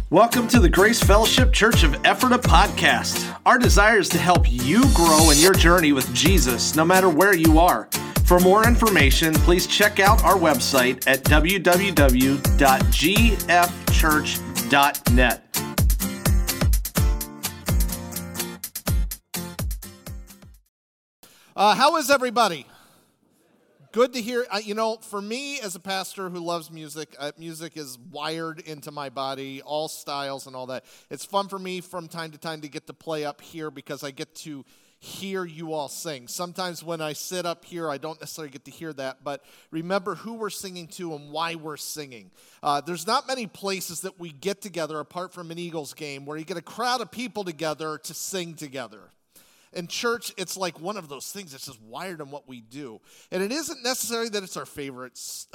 Welcome to the Grace Fellowship Church of Ephrata podcast. Our desire is to help you grow in your journey with Jesus, no matter where you are. For more information, please check out our website at www.gfchurch.net. How is everybody? Good to hear. For me as a pastor who loves music, music is wired into my body, all styles and all that. It's fun for me from time to time to get to play up here because I get to hear you all sing. Sometimes when I sit up here, I don't necessarily get to hear that, but remember who we're singing to and why we're singing. There's not many places that we get together apart from an Eagles game where you get a crowd of people together to sing together. In church, it's like one of those things that's just wired in what we do. And it isn't necessarily that it's our favorite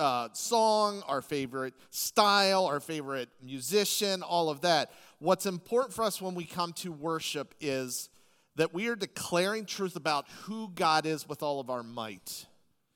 song, our favorite style, our favorite musician, all of that. What's important for us when we come to worship is that we are declaring truth about who God is with all of our might.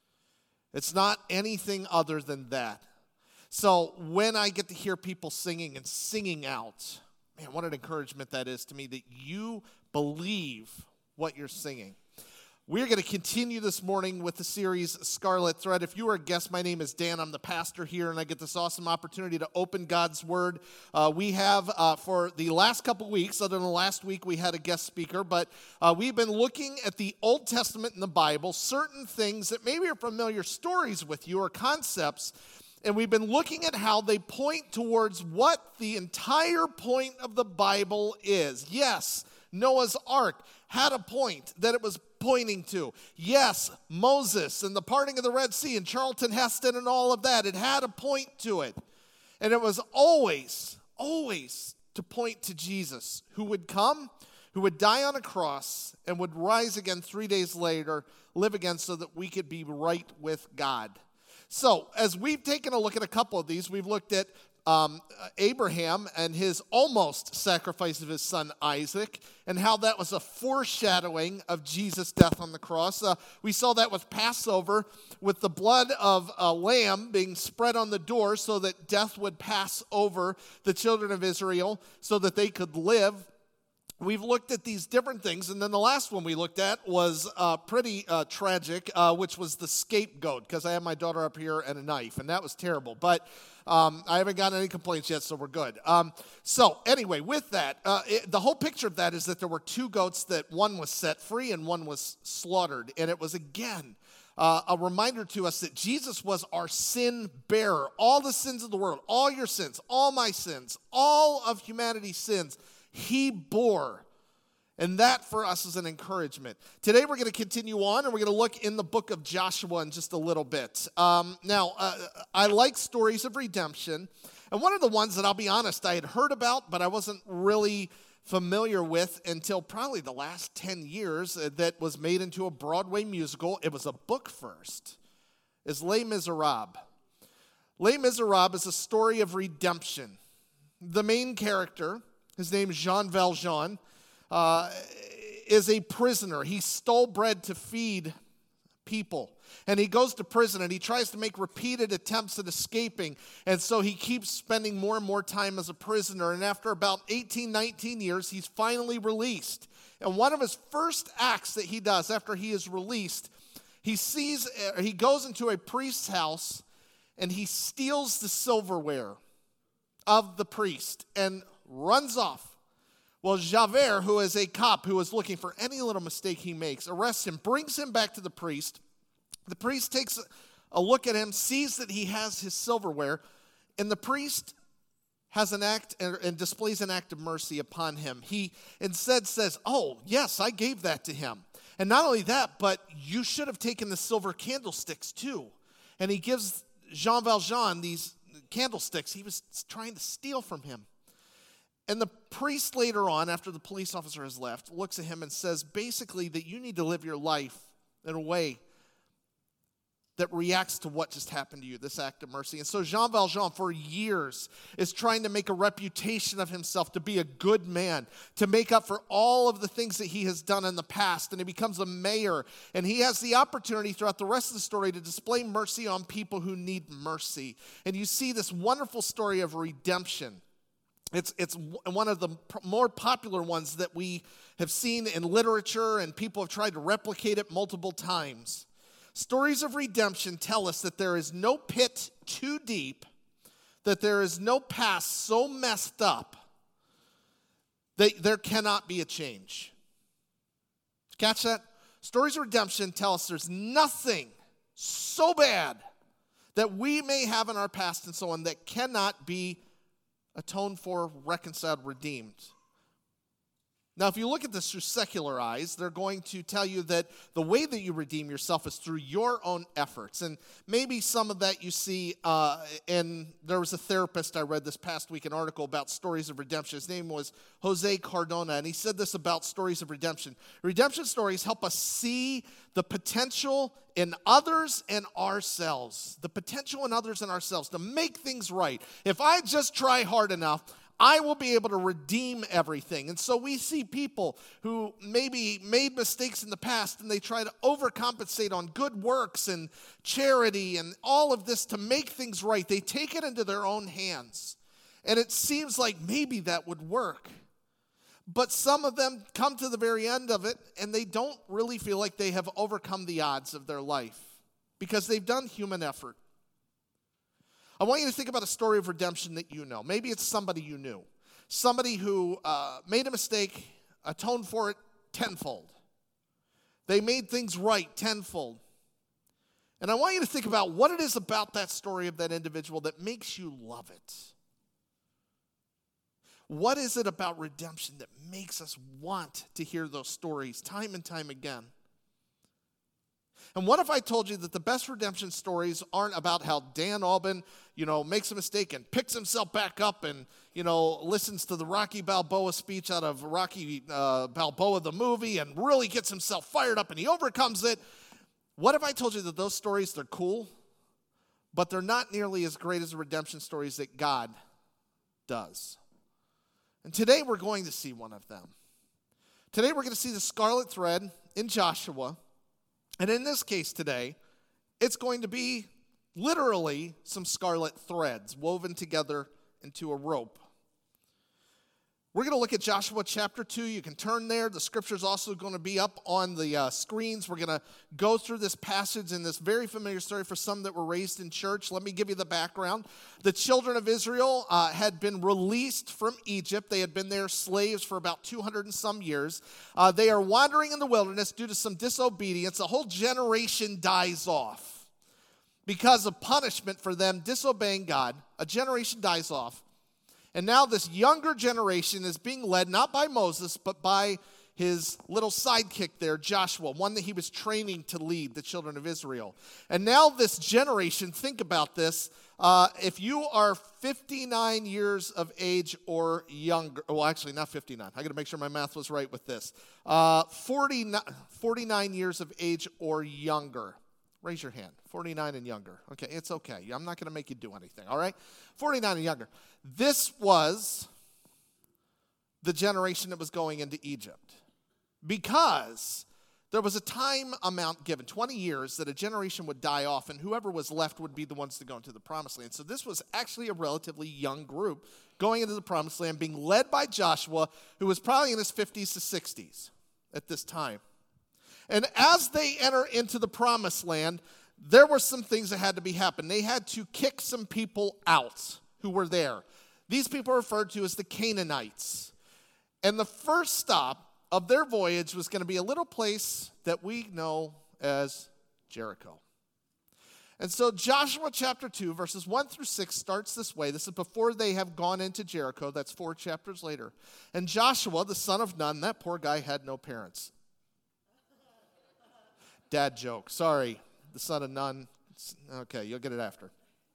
It's not anything other than that. So when I get to hear people singing and singing out, man, what an encouragement that is to me that you believe what you're singing. We're going to continue this morning with the series Scarlet Thread. If you are a guest, my name is Dan. I'm the pastor here, and I get this awesome opportunity to open God's Word. We have, for the last couple weeks, other than last week, we had a guest speaker, but we've been looking at the Old Testament in the Bible, certain things that maybe are familiar stories with you or concepts, and we've been looking at how they point towards what the entire point of the Bible is. Yes, Noah's Ark had a point that it was pointing to. Yes, Moses and the parting of the Red Sea and Charlton Heston and all of that, it had a point to it. And it was always to point to Jesus, who would come, who would die on a cross, and would rise again 3 days later, live again so that we could be right with God. So, as we've taken a look at a couple of these, we've looked at Abraham and his almost sacrifice of his son Isaac, and how that was a foreshadowing of Jesus' death on the cross. We saw that with Passover, with the blood of a lamb being spread on the door so that death would pass over the children of Israel so that they could live. We've looked at these different things, and then the last one we looked at was pretty tragic, which was the scapegoat, because I had my daughter up here and a knife, and that was terrible. But I haven't gotten any complaints yet, so we're good. So anyway, with that, the whole picture of that is that there were two goats, that one was set free and one was slaughtered. And it was, again, a reminder to us that Jesus was our sin bearer. All the sins of the world, all your sins, all my sins, all of humanity's sins, he bore. And that for us is an encouragement. Today we're going to continue on, and we're going to look in the book of Joshua in just a little bit. I like stories of redemption. And one of the ones that I'll be honest, I had heard about, but I wasn't really familiar with until probably the last 10 years, that was made into a Broadway musical. It was a book first, is Les Miserables. Les Miserables is a story of redemption. The main character, his name is Jean Valjean, is a prisoner. He stole bread to feed people. And he goes to prison, and he tries to make repeated attempts at escaping. And so he keeps spending more and more time as a prisoner. And after about 18, 19 years, he's finally released. And one of his first acts that he does after he is released, he goes into a priest's house, and he steals the silverware of the priest and runs off. Well, Javert, who is a cop who is looking for any little mistake he makes, arrests him, brings him back to the priest. The priest takes a look at him, sees that he has his silverware, and the priest has an act and displays an act of mercy upon him. He instead says, "Oh, yes, I gave that to him. And not only that, but you should have taken the silver candlesticks too." And he gives Jean Valjean these candlesticks he was trying to steal from him. And the priest later on, after the police officer has left, looks at him and says basically that you need to live your life in a way that reacts to what just happened to you, this act of mercy. And so Jean Valjean, for years, is trying to make a reputation of himself to be a good man, to make up for all of the things that he has done in the past. And he becomes a mayor, and he has the opportunity throughout the rest of the story to display mercy on people who need mercy. And you see this wonderful story of redemption. It's one of the more popular ones that we have seen in literature, and people have tried to replicate it multiple times. Stories of redemption tell us that there is no pit too deep, that there is no past so messed up that there cannot be a change. Catch that? Stories of redemption tell us there's nothing so bad that we may have in our past and so on that cannot be atoned for, reconciled, redeemed. Now, if you look at this through secular eyes, they're going to tell you that the way that you redeem yourself is through your own efforts. And maybe some of that you see, and there was a therapist I read this past week, an article about stories of redemption. His name was Jose Cardona, and he said this about stories of redemption. Redemption stories help us see the potential in others and ourselves. The potential in others and ourselves to make things right. If I just try hard enough, I will be able to redeem everything. And so we see people who maybe made mistakes in the past, and they try to overcompensate on good works and charity and all of this to make things right. They take it into their own hands. And it seems like maybe that would work. But some of them come to the very end of it, and they don't really feel like they have overcome the odds of their life because they've done human effort. I want you to think about a story of redemption that you know. Maybe it's somebody you knew. Somebody who made a mistake, atoned for it tenfold. They made things right tenfold. And I want you to think about what it is about that story of that individual that makes you love it. What is it about redemption that makes us want to hear those stories time and time again? And what if I told you that the best redemption stories aren't about how Dan Albin, makes a mistake and picks himself back up and, listens to the Rocky Balboa speech out of Rocky Balboa, the movie, and really gets himself fired up and he overcomes it? What if I told you that those stories, they're cool, but they're not nearly as great as the redemption stories that God does? And today we're going to see one of them. Today we're going to see the scarlet thread in Joshua. And in this case today, it's going to be literally some scarlet threads woven together into a rope. We're going to look at Joshua chapter 2. You can turn there. The scripture's also going to be up on the screens. We're going to go through this passage in this very familiar story for some that were raised in church. Let me give you the background. The children of Israel had been released from Egypt. They had been there slaves for about 200 and some years. They are wandering in the wilderness due to some disobedience. A whole generation dies off because of punishment for them disobeying God. A generation dies off. And now this younger generation is being led not by Moses, but by his little sidekick there, Joshua, one that he was training to lead the children of Israel. And now this generation, think about this, if you are 59 years of age or younger, well, actually not 59, I got to make sure my math was right with this, 49 years of age or younger. Raise your hand. 49 and younger. Okay, it's okay. I'm not going to make you do anything, all right? 49 and younger. This was the generation that was going into Egypt because there was a time amount given, 20 years, that a generation would die off, and whoever was left would be the ones to go into the promised land. So this was actually a relatively young group going into the promised land, being led by Joshua, who was probably in his 50s to 60s at this time. And as they enter into the promised land, there were some things that had to be happen. They had to kick some people out who were there. These people are referred to as the Canaanites. And the first stop of their voyage was going to be a little place that we know as Jericho. And so Joshua chapter 2, verses 1 through 6 starts this way. This is before they have gone into Jericho. That's 4 chapters later. And Joshua, the son of Nun, that poor guy had no parents. Dad joke. Sorry, the son of Nun. Okay, you'll get it after.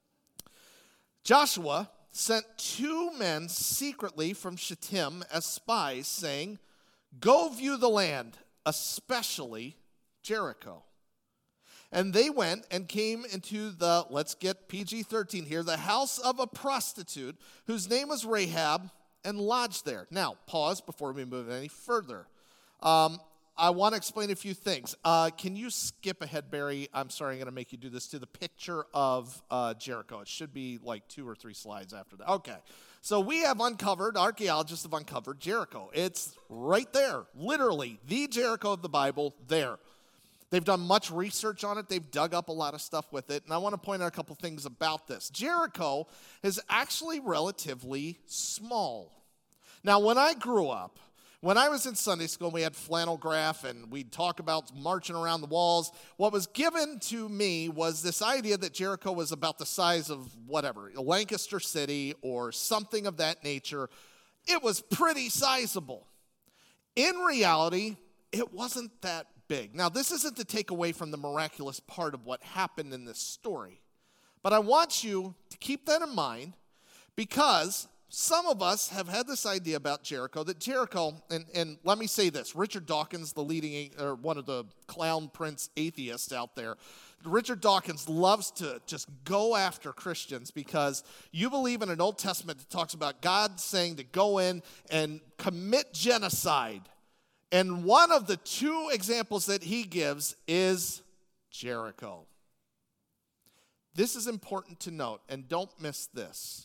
Joshua sent 2 men secretly from Shittim as spies, saying, "Go view the land, especially Jericho." And they went and came into the, let's get PG-13 here, the house of a prostitute whose name was Rahab, and lodged there. Now, pause before we move any further. I want to explain a few things. Can you skip ahead, Barry? I'm sorry, I'm going to make you do this, to the picture of Jericho. It should be like 2 or 3 slides after that. Okay. So we have uncovered, archaeologists have uncovered Jericho. It's right there, literally, the Jericho of the Bible there. They've done much research on it. They've dug up a lot of stuff with it. And I want to point out a couple things about this. Jericho is actually relatively small. Now, when I grew up, when I was in Sunday school, we had flannel graph, and we'd talk about marching around the walls. What was given to me was this idea that Jericho was about the size of whatever, Lancaster City or something of that nature. It was pretty sizable. In reality, it wasn't that big. Now, this isn't to take away from the miraculous part of what happened in this story, but I want you to keep that in mind, because some of us have had this idea about Jericho, that Jericho, and let me say this, Richard Dawkins, the leading, or one of the clown prince atheists out there, Richard Dawkins loves to just go after Christians because you believe in an Old Testament that talks about God saying to go in and commit genocide. And one of the 2 examples that he gives is Jericho. This is important to note, and don't miss this.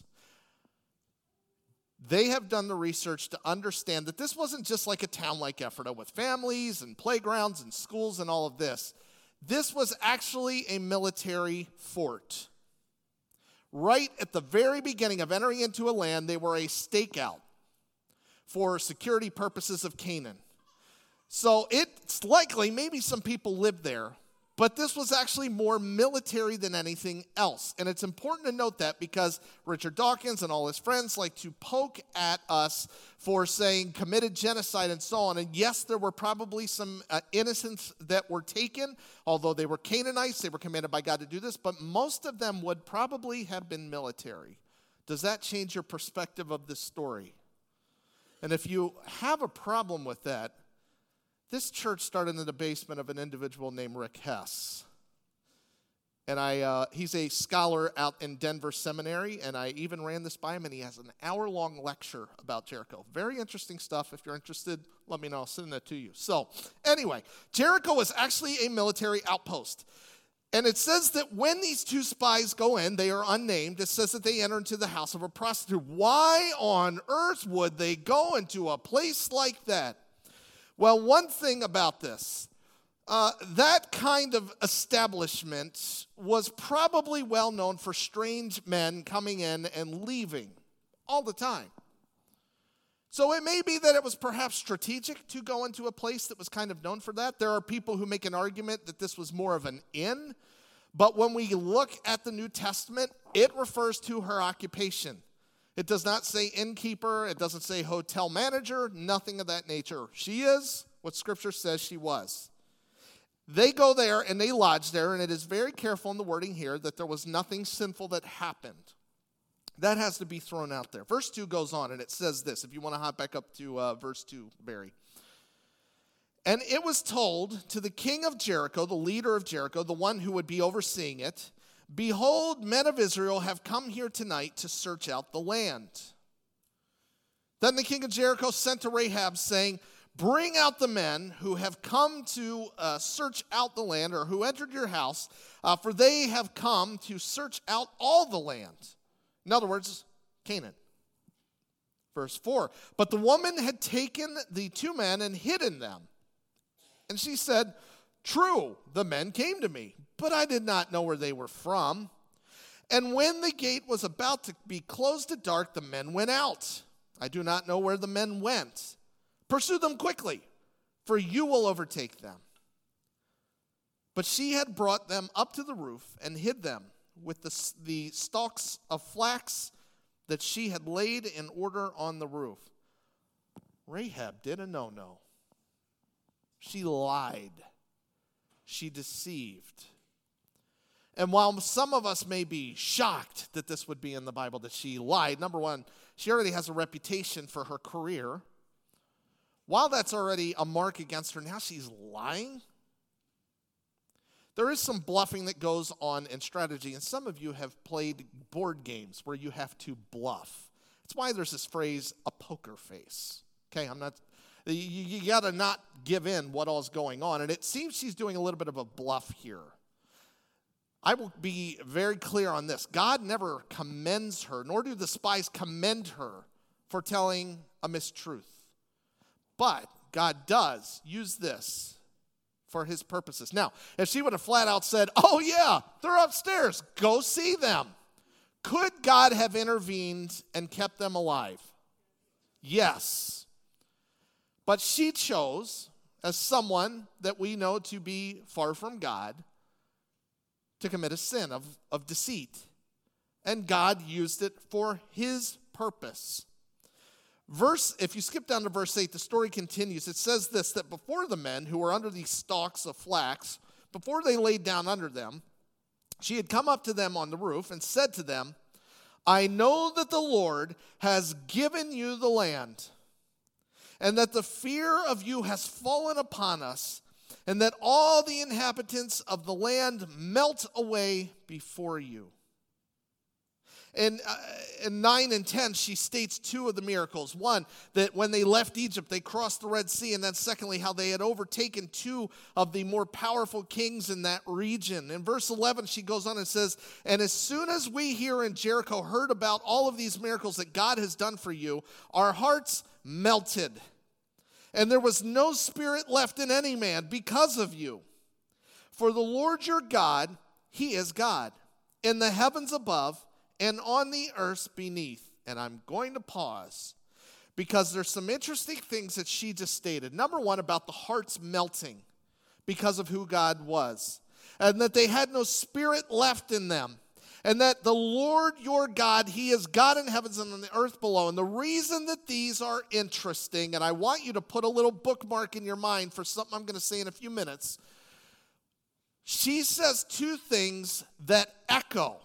They have done the research to understand that this wasn't just like a town like Ephrata with families and playgrounds and schools and all of this. This was actually a military fort. Right at the very beginning of entering into a land, they were a stakeout for security purposes of Canaan. So it's likely maybe some people lived there, but this was actually more military than anything else. And it's important to note that because Richard Dawkins and all his friends like to poke at us for saying committed genocide and so on. And yes, there were probably some innocents that were taken, although they were Canaanites, they were commanded by God to do this, but most of them would probably have been military. Does that change your perspective of this story? And if you have a problem with that, this church started in the basement of an individual named Rick Hess. And he's a scholar out in Denver Seminary, and I even ran this by him, and he has an hour-long lecture about Jericho. Very interesting stuff. If you're interested, let me know. I'll send that to you. So, anyway, Jericho was actually a military outpost. And it says that when these 2 spies go in, they are unnamed. It says that they enter into the house of a prostitute. Why on earth would they go into a place like that? Well, one thing about this, that kind of establishment was probably well known for strange men coming in and leaving all the time. So it may be that it was perhaps strategic to go into a place that was kind of known for that. There are people who make an argument that this was more of an inn, but when we look at the New Testament, it refers to her occupation. It does not say innkeeper. It doesn't say hotel manager, nothing of that nature. She is what Scripture says she was. They go there and they lodge there, and it is very careful in the wording here that there was nothing sinful that happened. That has to be thrown out there. Verse 2 goes on, and it says this. If you want to hop back up to verse 2, Barry. And it was told to the king of Jericho, the leader of Jericho, the one who would be overseeing it, behold, men of Israel have come here tonight to search out the land. Then the king of Jericho sent to Rahab, saying, bring out the men who have come to search out the land, or who entered your house, for they have come to search out all the land. In other words, Canaan. Verse 4, but the woman had taken the 2 men and hidden them. And she said, true, the men came to me, but I did not know where they were from. And when the gate was about to be closed at dark, the men went out. I do not know where the men went. Pursue them quickly, for you will overtake them. But she had brought them up to the roof and hid them with the stalks of flax that she had laid in order on the roof. Rahab did a no-no. She lied. She deceived. And while some of us may be shocked that this would be in the Bible, that she lied, number one, she already has a reputation for her career. While that's already a mark against her, now she's lying. There is some bluffing that goes on in strategy, and some of you have played board games where you have to bluff. It's why there's this phrase, a poker face. Okay, You got to not give in what all is going on. And it seems she's doing a little bit of a bluff here. I will be very clear on this. God never commends her, nor do the spies commend her for telling a mistruth. But God does use this for his purposes. Now, if she would have flat out said, oh yeah, they're upstairs, go see them, could God have intervened and kept them alive? Yes. But she chose, as someone that we know to be far from God, to commit a sin of deceit. And God used it for his purpose. If you skip down to verse 8, the story continues. It says this, that before the men who were under these stalks of flax, before they laid down under them, she had come up to them on the roof and said to them, I know that the Lord has given you the land, and that the fear of you has fallen upon us, and that all the inhabitants of the land melt away before you. In 9 and 10, she states two of the miracles. One, that when they left Egypt, they crossed the Red Sea. And then secondly, how they had overtaken two of the more powerful kings in that region. In verse 11, she goes on and says, and as soon as we here in Jericho heard about all of these miracles that God has done for you, our hearts melted. And there was no spirit left in any man because of you. For the Lord your God, he is God, in the heavens above and on the earth beneath. And I'm going to pause because there's some interesting things that she just stated. Number one, about the hearts melting because of who God was, and that they had no spirit left in them, and that the Lord your God, he is God in heavens and on the earth below. And the reason that these are interesting, and I want you to put a little bookmark in your mind for something I'm going to say in a few minutes, she says two things that echo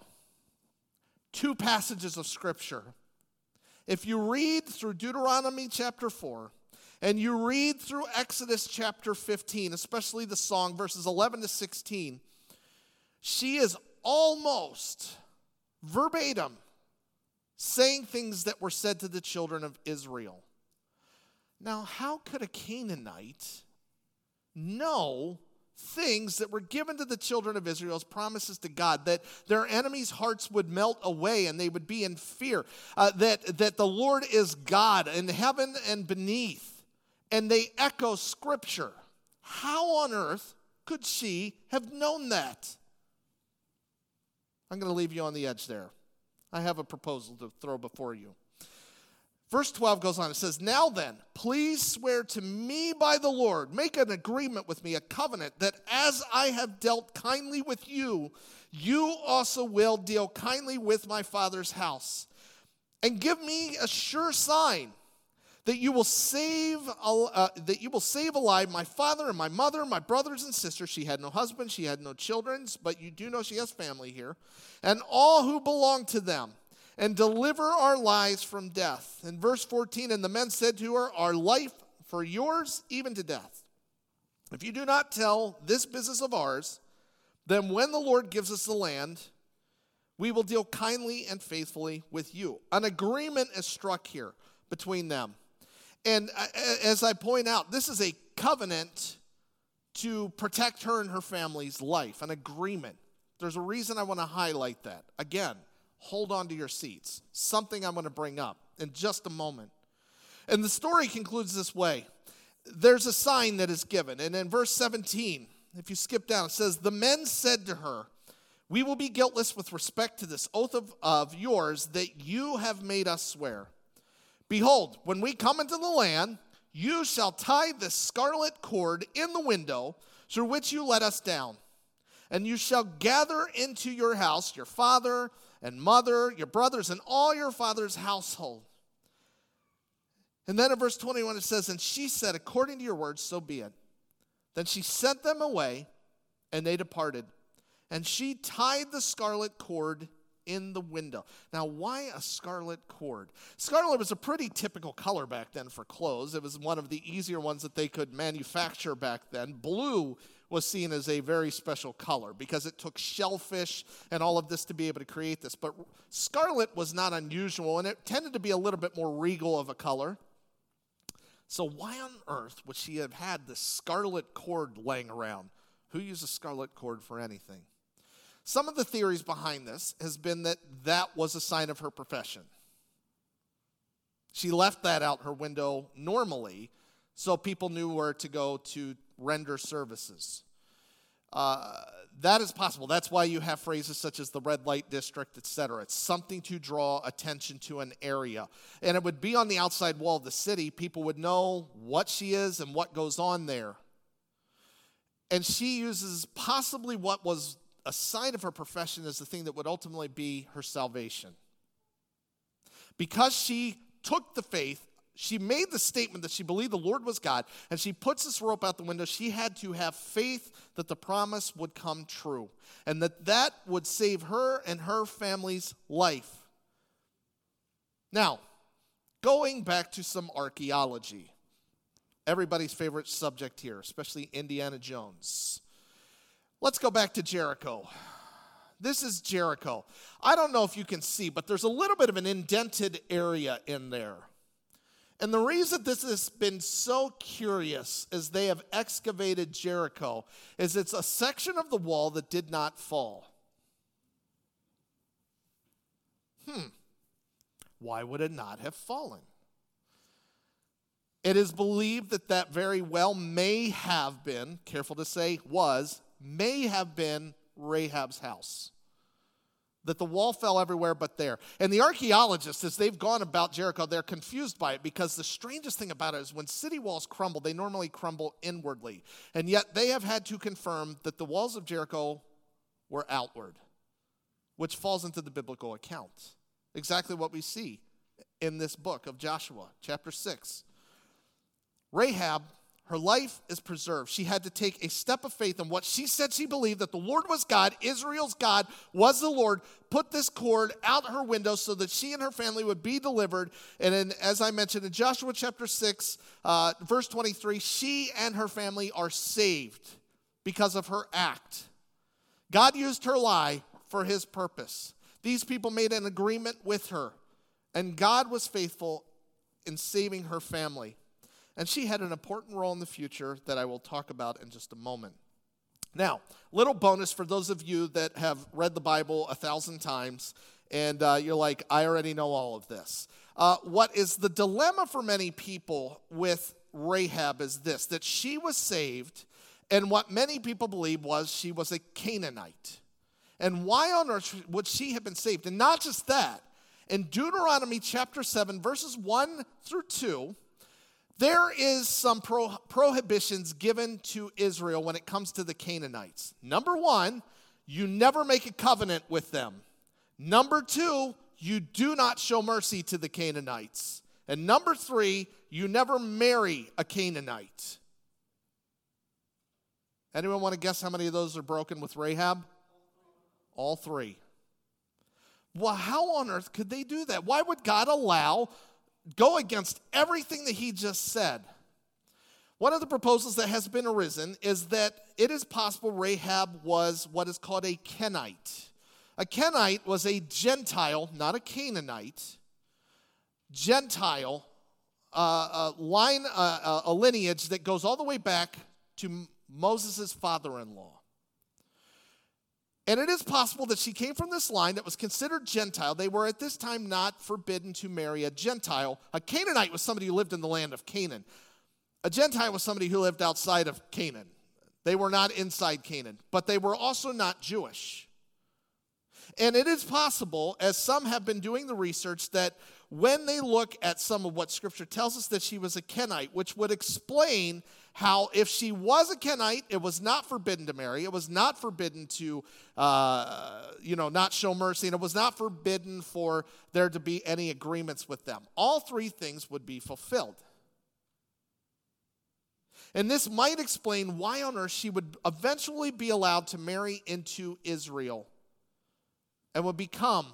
two passages of Scripture. If you read through Deuteronomy chapter 4, and you read through Exodus chapter 15, especially the song, verses 11 to 16, she is almost verbatim saying things that were said to the children of Israel. Now, how could a Canaanite know things that were given to the children of Israel as promises to God, that their enemies' hearts would melt away and they would be in fear, that the Lord is God in heaven and beneath, and they echo Scripture? How on earth could she have known that? I'm going to leave you on the edge there. I have a proposal to throw before you. Verse 12 goes on. It says, now then, please swear to me by the Lord, make an agreement with me, a covenant, that as I have dealt kindly with you, you also will deal kindly with my father's house. And give me a sure sign that you will save alive my father and my mother, my brothers and sisters. She had no husband, she had no children, but you do know she has family here, and all who belong to them, and deliver our lives from death. In verse 14, and the men said to her, our life for yours, even to death. If you do not tell this business of ours, then when the Lord gives us the land, we will deal kindly and faithfully with you. An agreement is struck here between them. And as I point out, this is a covenant to protect her and her family's life, an agreement. There's a reason I want to highlight that. Again, hold on to your seats. Something I'm going to bring up in just a moment. And the story concludes this way. There's a sign that is given. And in verse 17, if you skip down, it says, the men said to her, we will be guiltless with respect to this oath of yours that you have made us swear. Behold, when we come into the land, you shall tie this scarlet cord in the window through which you let us down. And you shall gather into your house your father and mother, your brothers, and all your father's household. And then in verse 21 it says, and she said, according to your words, so be it. Then she sent them away, and they departed. And she tied the scarlet cord in the window. Now, why a scarlet cord? Scarlet was a pretty typical color back then for clothes. It was one of the easier ones that they could manufacture back then. Blue was seen as a very special color because it took shellfish and all of this to be able to create this. But scarlet was not unusual, and it tended to be a little bit more regal of a color. So why on earth would she have had this scarlet cord laying around? Who uses scarlet cord for anything? Some of the theories behind this has been that that was a sign of her profession. She left that out her window normally so people knew where to go to render services. That is possible. That's why you have phrases such as the red light district, etc. It's something to draw attention to an area. And it would be on the outside wall of the city. People would know what she is and what goes on there. And she uses possibly what was a sign of her profession as the thing that would ultimately be her salvation. Because she took the faith, she made the statement that she believed the Lord was God, and she puts this rope out the window. She had to have faith that the promise would come true, and that would save her and her family's life. Now, going back to some archaeology, everybody's favorite subject here, especially Indiana Jones. Let's go back to Jericho. This is Jericho. I don't know if you can see, but there's a little bit of an indented area in there. And the reason this has been so curious as they have excavated Jericho is it's a section of the wall that did not fall. Why would it not have fallen? It is believed that that very well may have been, careful to say may have been Rahab's house. That the wall fell everywhere but there. And the archaeologists, as they've gone about Jericho, they're confused by it because the strangest thing about it is when city walls crumble, they normally crumble inwardly. And yet they have had to confirm that the walls of Jericho were outward, which falls into the biblical account. Exactly what we see in this book of Joshua, chapter 6. Rahab, her life is preserved. She had to take a step of faith in what she said she believed, that the Lord was God, Israel's God was the Lord, put this cord out her window so that she and her family would be delivered. And then, as I mentioned in Joshua chapter 6, verse 23, she and her family are saved because of her act. God used her lie for his purpose. These people made an agreement with her, and God was faithful in saving her family. And she had an important role in the future that I will talk about in just a moment. Now, little bonus for those of you that have read the Bible 1,000 times, and you're like, I already know all of this. What is the dilemma for many people with Rahab is this, that she was saved, and what many people believe was she was a Canaanite. And why on earth would she have been saved? And not just that, in Deuteronomy chapter 7, verses 1 through 2, there is some prohibitions given to Israel when it comes to the Canaanites. Number 1, you never make a covenant with them. Number 2, you do not show mercy to the Canaanites. And number 3, you never marry a Canaanite. Anyone want to guess how many of those are broken with Rahab? All 3. Well, how on earth could they do that? Why would God go against everything that he just said? One of the proposals that has been arisen is that it is possible Rahab was what is called a Kenite. A Kenite was a Gentile, not a Canaanite, Gentile, a lineage that goes all the way back to Moses' father-in-law. And it is possible that she came from this line that was considered Gentile. They were at this time not forbidden to marry a Gentile. A Canaanite was somebody who lived in the land of Canaan. A Gentile was somebody who lived outside of Canaan. They were not inside Canaan, but they were also not Jewish. And it is possible, as some have been doing the research, that when they look at some of what Scripture tells us, that she was a Kenite, which would explain how if she was a Kenite, it was not forbidden to marry, it was not forbidden to, not show mercy, and it was not forbidden for there to be any agreements with them. All 3 things would be fulfilled. And this might explain why on earth she would eventually be allowed to marry into Israel and would become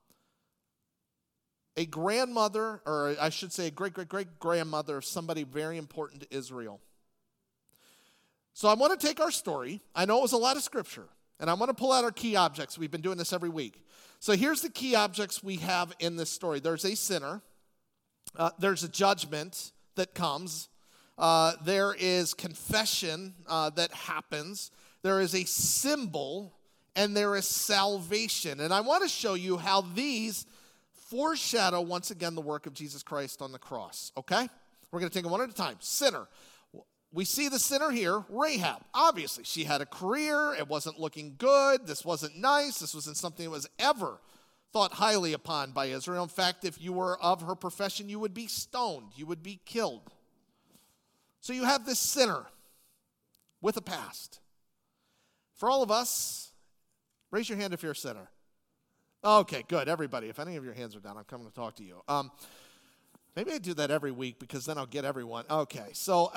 a grandmother, or I should say a great-great-great-grandmother of somebody very important to Israel. So I want to take our story. I know it was a lot of scripture, and I want to pull out our key objects. We've been doing this every week. So here's the key objects we have in this story. There's a sinner. There's a judgment that comes. There is confession that happens. There is a symbol, and there is salvation. And I want to show you how these foreshadow, once again, the work of Jesus Christ on the cross, okay? We're going to take them one at a time. Sinner. We see the sinner here, Rahab. Obviously, she had a career. It wasn't looking good. This wasn't nice. This wasn't something that was ever thought highly upon by Israel. In fact, if you were of her profession, you would be stoned. You would be killed. So you have this sinner with a past. For all of us, raise your hand if you're a sinner. Okay, good. Everybody, if any of your hands are down, I'm coming to talk to you. Maybe I do that every week because then I'll get everyone. Okay, so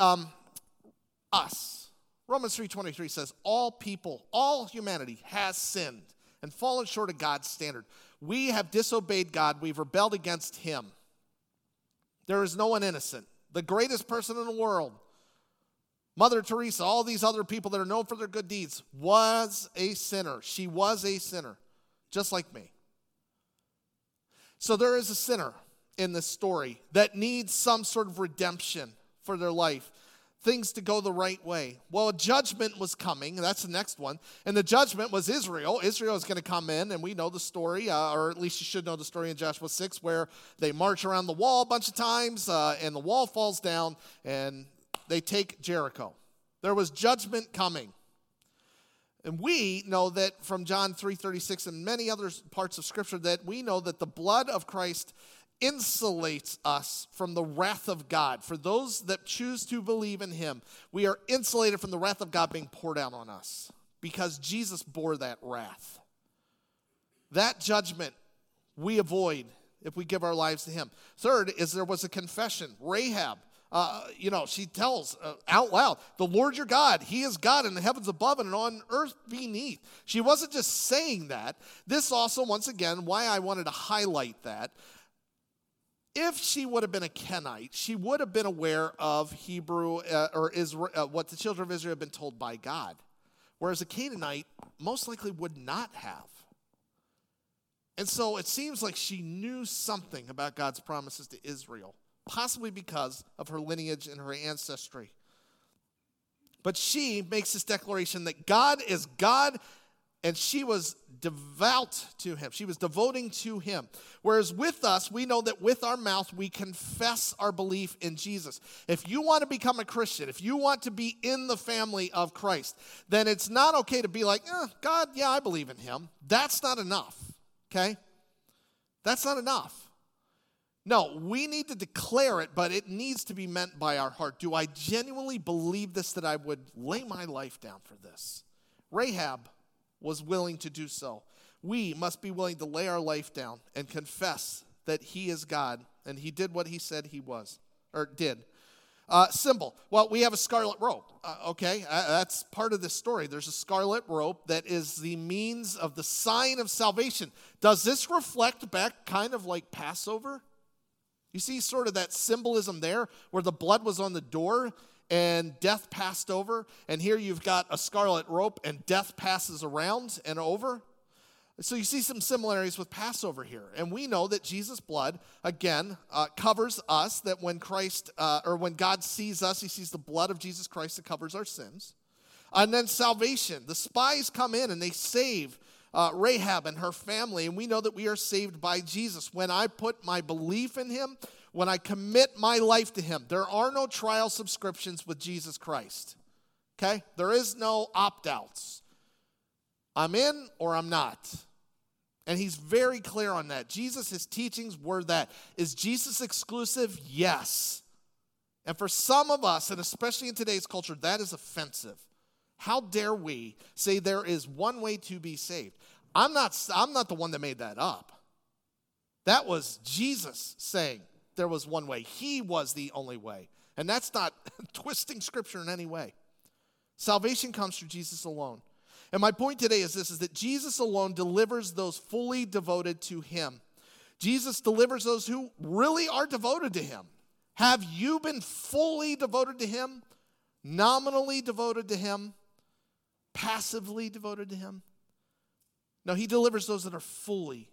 us. Romans 3:23 says, all people, all humanity has sinned and fallen short of God's standard. We have disobeyed God. We've rebelled against him. There is no one innocent. The greatest person in the world, Mother Teresa, all these other people that are known for their good deeds, was a sinner. She was a sinner, just like me. So there is a sinner in this story that needs some sort of redemption for their life, things to go the right way. Well, judgment was coming. That's the next one. And the judgment was Israel. Israel is going to come in, and we know the story, or at least you should know the story in Joshua 6, where they march around the wall a bunch of times, and the wall falls down, and they take Jericho. There was judgment coming. And we know that from John 3:36 and many other parts of Scripture that we know that the blood of Christ insulates us from the wrath of God. For those that choose to believe in him, we are insulated from the wrath of God being poured out on us because Jesus bore that wrath. That judgment we avoid if we give our lives to him. Third is there was a confession. Rahab, she tells out loud, the Lord your God, he is God in the heavens above and on earth beneath. She wasn't just saying that. This also, once again, why I wanted to highlight that. If she would have been a Kenite, she would have been aware of Hebrew or Israel, what the children of Israel have been told by God. Whereas a Canaanite most likely would not have. And so it seems like she knew something about God's promises to Israel, possibly because of her lineage and her ancestry. But she makes this declaration that God is God, and she was devout to him. She was devoting to him. Whereas with us, we know that with our mouth, we confess our belief in Jesus. If you want to become a Christian, if you want to be in the family of Christ, then it's not okay to be like, God, yeah, I believe in him. That's not enough, okay? That's not enough. No, we need to declare it, but it needs to be meant by our heart. Do I genuinely believe this, that I would lay my life down for this? Rahab was willing to do so. We must be willing to lay our life down and confess that he is God and he did what he said he was, or did. Symbol. Well, we have a scarlet rope, okay? That's part of this story. There's a scarlet rope that is the means of the sign of salvation. Does this reflect back kind of like Passover? You see sort of that symbolism there where the blood was on the door and death passed over, and here you've got a scarlet rope and death passes around and over. So you see some similarities with Passover here. And we know that Jesus' blood, again, covers us, that when Christ, or when God sees us, he sees the blood of Jesus Christ that covers our sins. And then salvation. The spies come in and they save Rahab and her family, and we know that we are saved by Jesus. When I put my belief in him, when I commit my life to him, there are no trial subscriptions with Jesus Christ, okay? There is no opt-outs. I'm in or I'm not. And he's very clear on that. Jesus, his teachings were that. Is Jesus exclusive? Yes. And for some of us, and especially in today's culture, that is offensive. How dare we say there is one way to be saved? I'm not the one that made that up. That was Jesus saying there was one way. He was the only way. And that's not twisting Scripture in any way. Salvation comes through Jesus alone. And my point today is this, is that Jesus alone delivers those fully devoted to him. Jesus delivers those who really are devoted to him. Have you been fully devoted to him? Nominally devoted to him? Passively devoted to him? No, he delivers those that are fully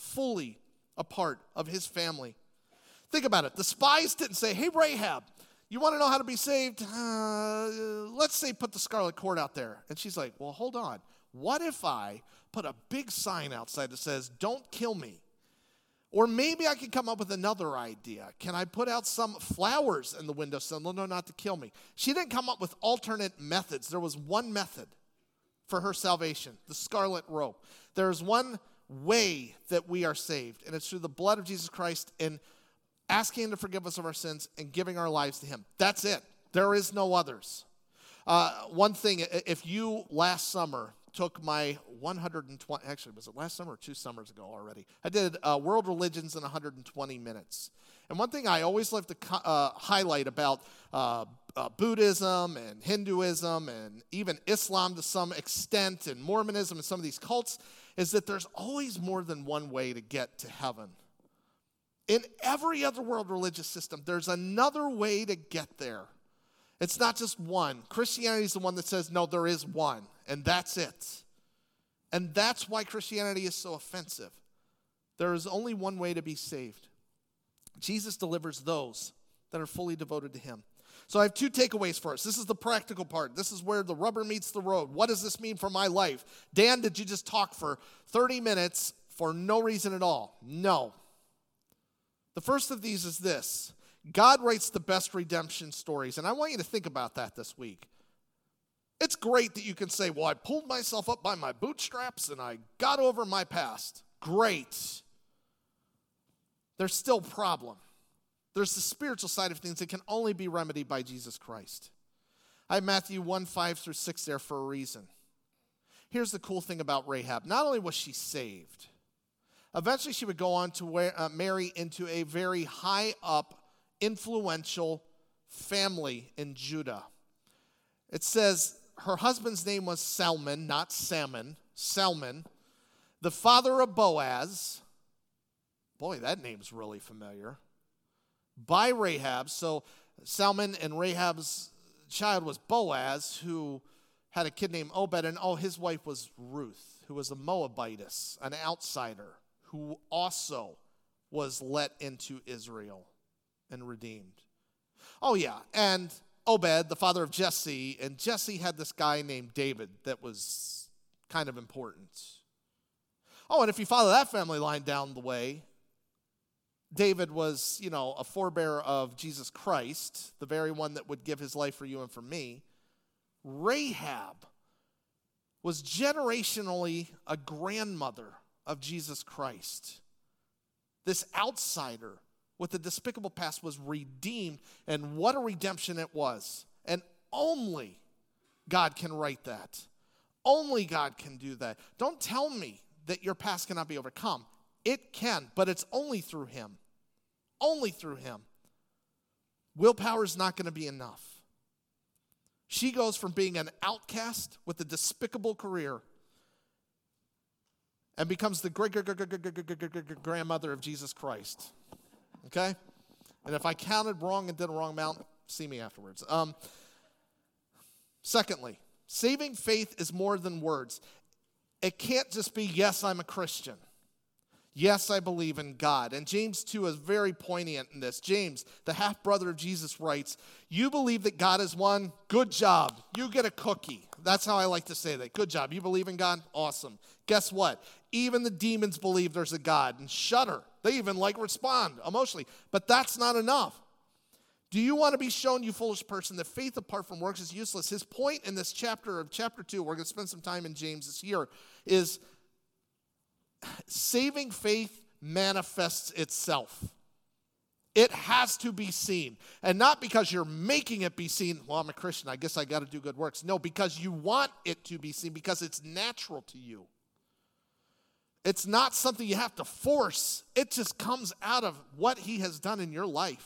a part of his family. Think about it. The spies didn't say, hey, Rahab, You want to know how to be saved? Let's say put the scarlet cord out there. And she's like, well, hold on. What if I put a big sign outside that says, don't kill me? Or maybe I could come up with another idea. Can I put out some flowers in the windowsill? No, not to kill me. She didn't come up with alternate methods. There was one method for her salvation, the scarlet rope. There is one way that we are saved, and it's through the blood of Jesus Christ and asking him to forgive us of our sins and giving our lives to him. That's it. There is no others. One thing, if you last summer took my 120, actually, was it last summer or 2 summers ago already? I did World Religions in 120 minutes. And one thing I always love to highlight about Buddhism and Hinduism and even Islam to some extent and Mormonism and some of these cults is that there's always more than one way to get to heaven. In every other world religious system, there's another way to get there. It's not just one. Christianity is the one that says, no, there is one, and that's it. And that's why Christianity is so offensive. There is only one way to be saved. Jesus delivers those that are fully devoted to him. So I have 2 takeaways for us. This is the practical part. This is where the rubber meets the road. What does this mean for my life? Dan, did you just talk for 30 minutes for no reason at all? No. The first of these is this. God writes the best redemption stories, and I want you to think about that this week. It's great that you can say, well, I pulled myself up by my bootstraps and I got over my past. Great. There's still a problem. There's the spiritual side of things that can only be remedied by Jesus Christ. I have Matthew 1:5-6 there for a reason. Here's the cool thing about Rahab. Not only was she saved, eventually she would go on to marry into a very high up, influential family in Judah. It says her husband's name was Salmon, not Salmon, Salmon, the father of Boaz. Boy, that name's really familiar. By Rahab, so Salmon and Rahab's child was Boaz, who had a kid named Obed, and his wife was Ruth, who was a Moabitess, an outsider, who also was let into Israel and redeemed. Oh yeah, and Obed, the father of Jesse, and Jesse had this guy named David that was kind of important. Oh, and if you follow that family line down the way, David was, a forebearer of Jesus Christ, the very one that would give his life for you and for me. Rahab was generationally a grandmother of Jesus Christ. This outsider with a despicable past was redeemed, and what a redemption it was. And only God can write that. Only God can do that. Don't tell me that your past cannot be overcome. It can, but it's only through him. Only through him. Willpower is not going to be enough. She goes from being an outcast with a despicable career and becomes the great-grandmother of Jesus Christ. Okay? And if I counted wrong and did a wrong amount, see me afterwards. Secondly, saving faith is more than words. It can't just be, yes, I'm a Christian. Yes, I believe in God. And James 2 is very poignant in this. James, the half-brother of Jesus, writes, you believe that God is one? Good job. You get a cookie. That's how I like to say that. Good job. You believe in God? Awesome. Guess what? Even the demons believe there's a God and shudder. They even respond emotionally. But that's not enough. Do you want to be shown, you foolish person, that faith apart from works is useless? His point in this chapter 2, we're going to spend some time in James this year, is saving faith manifests itself. It has to be seen. And not because you're making it be seen, well, I'm a Christian, I guess I got to do good works. No, because you want it to be seen, because it's natural to you. It's not something you have to force. It just comes out of what he has done in your life.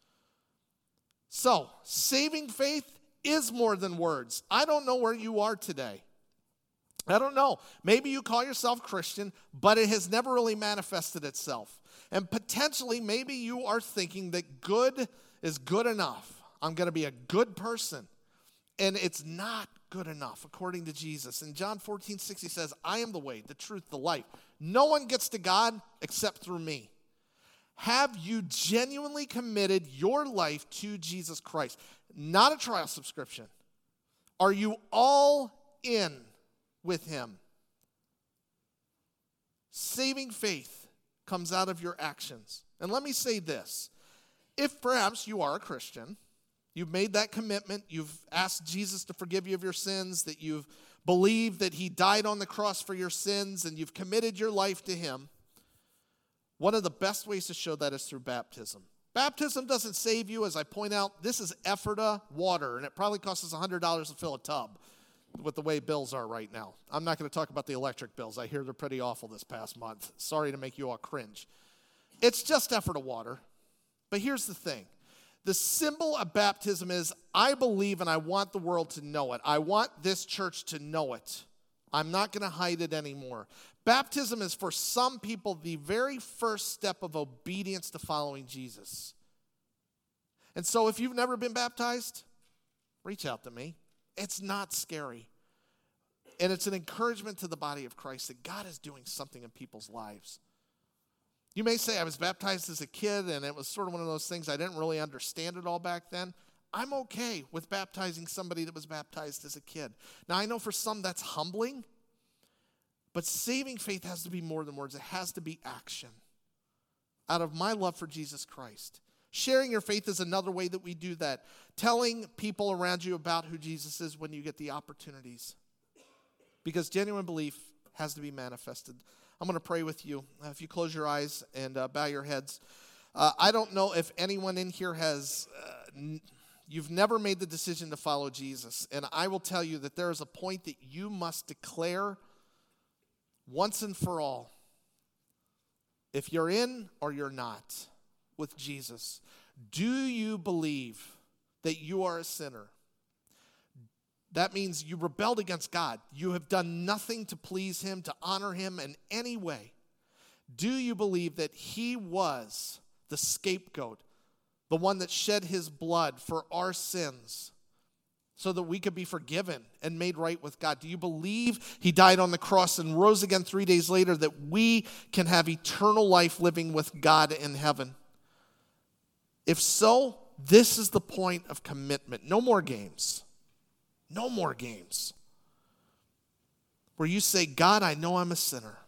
So, saving faith is more than words. I don't know where you are today. I don't know. Maybe you call yourself Christian, but it has never really manifested itself. And potentially, maybe you are thinking that good is good enough. I'm going to be a good person. And it's not good enough, according to Jesus. In John 14:6, he says, I am the way, the truth, the life. No one gets to God except through me. Have you genuinely committed your life to Jesus Christ? Not a trial subscription. Are you all in with him? Saving faith comes out of your actions. And let me say this. If perhaps you are a Christian, you've made that commitment, you've asked Jesus to forgive you of your sins, that you've believed that he died on the cross for your sins, and you've committed your life to him, one of the best ways to show that is through baptism. Baptism doesn't save you. As I point out, this is Ephrata water, and it probably costs us $100 to fill a tub with the way bills are right now. I'm not going to talk about the electric bills. I hear they're pretty awful this past month. Sorry to make you all cringe. It's just Ephrata water. But here's the thing. The symbol of baptism is I believe and I want the world to know it. I want this church to know it. I'm not going to hide it anymore. Baptism is for some people the very first step of obedience to following Jesus. And so if you've never been baptized, reach out to me. It's not scary. And it's an encouragement to the body of Christ that God is doing something in people's lives. You may say, I was baptized as a kid, and it was sort of one of those things I didn't really understand it all back then. I'm okay with baptizing somebody that was baptized as a kid. Now, I know for some that's humbling, but saving faith has to be more than words. It has to be action out of my love for Jesus Christ. Sharing your faith is another way that we do that. Telling people around you about who Jesus is when you get the opportunities. Because genuine belief has to be manifested. I'm going to pray with you. If you close your eyes and bow your heads. I don't know if anyone in here has, you've never made the decision to follow Jesus. And I will tell you that there is a point that you must declare once and for all, if you're in or you're not with Jesus. Do you believe that you are a sinner? That means you rebelled against God. You have done nothing to please him, to honor him in any way. Do you believe that he was the scapegoat, the one that shed his blood for our sins so that we could be forgiven and made right with God? Do you believe he died on the cross and rose again 3 days later that we can have eternal life living with God in heaven? If so, this is the point of commitment. No more games. No more games. Where you say, God, I know I'm a sinner.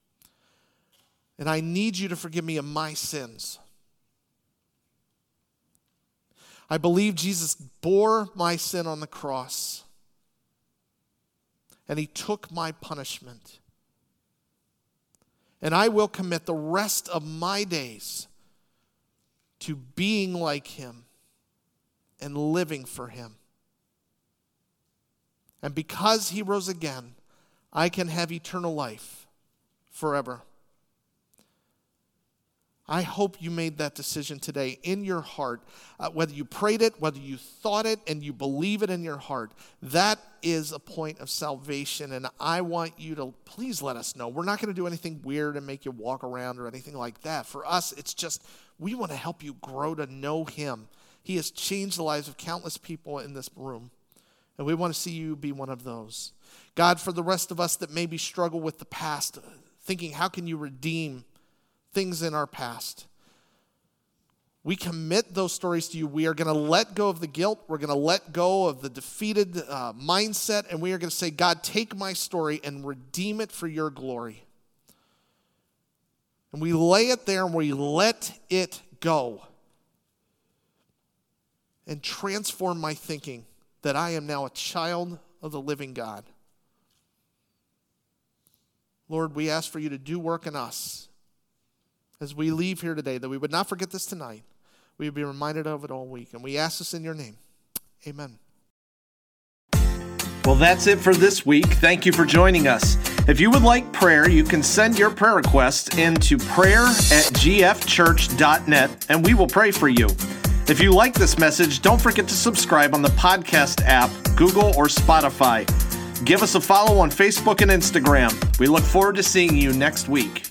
And I need you to forgive me of my sins. I believe Jesus bore my sin on the cross. And he took my punishment. And I will commit the rest of my days to being like him and living for him. And because he rose again, I can have eternal life forever. I hope you made that decision today in your heart. Whether you prayed it, whether you thought it, and you believe it in your heart, that is a point of salvation. And I want you to please let us know. We're not going to do anything weird and make you walk around or anything like that. For us, it's just we want to help you grow to know him. He has changed the lives of countless people in this room. And we want to see you be one of those. God, for the rest of us that maybe struggle with the past, thinking, how can you redeem things in our past? We commit those stories to you. We are going to let go of the guilt. We're going to let go of the defeated mindset. And we are going to say, God, take my story and redeem it for your glory. And we lay it there and we let it go. And transform my thinking that I am now a child of the living God. Lord, we ask for you to do work in us as we leave here today, that we would not forget this tonight. We would be reminded of it all week. And we ask this in your name. Amen. Well, that's it for this week. Thank you for joining us. If you would like prayer, you can send your prayer requests into prayer@gfchurch.net, and we will pray for you. If you like this message, don't forget to subscribe on the podcast app, Google or Spotify. Give us a follow on Facebook and Instagram. We look forward to seeing you next week.